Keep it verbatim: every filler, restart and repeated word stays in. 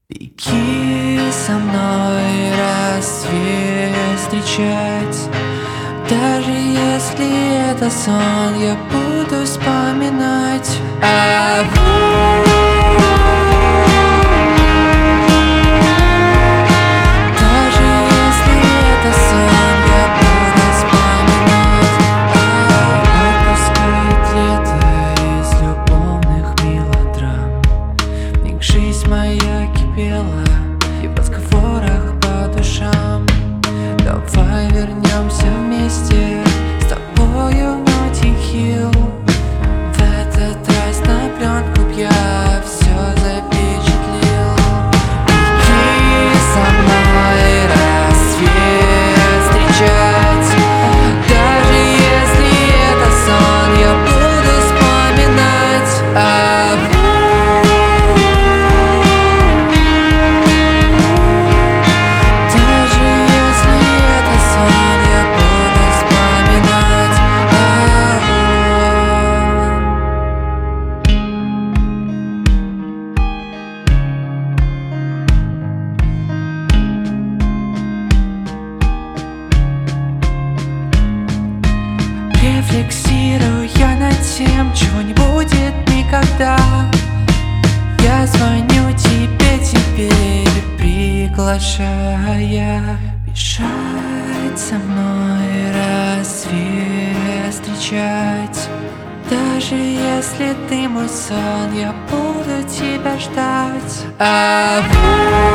Беги со мной рассвет встречать. Даже если это сон, я буду вспоминать. А даже если это сон, я буду вспоминать. Отпускает лето из любовных мелодрам. В них жизнь моя кипела, и в разговорах по душам. Давай вернемся вместе с тобою в Ноттинг-Хилл. В этот раз на пленку я все запечатлел. Беги со мной рассвет встречать. Даже если это сон, я буду вспоминать. А рефлексирую я над тем, чего не будет никогда. Я звоню тебе теперь, приглашая бежать со мной, рассвет встречать. Даже если ты мой сон, я буду тебя ждать. А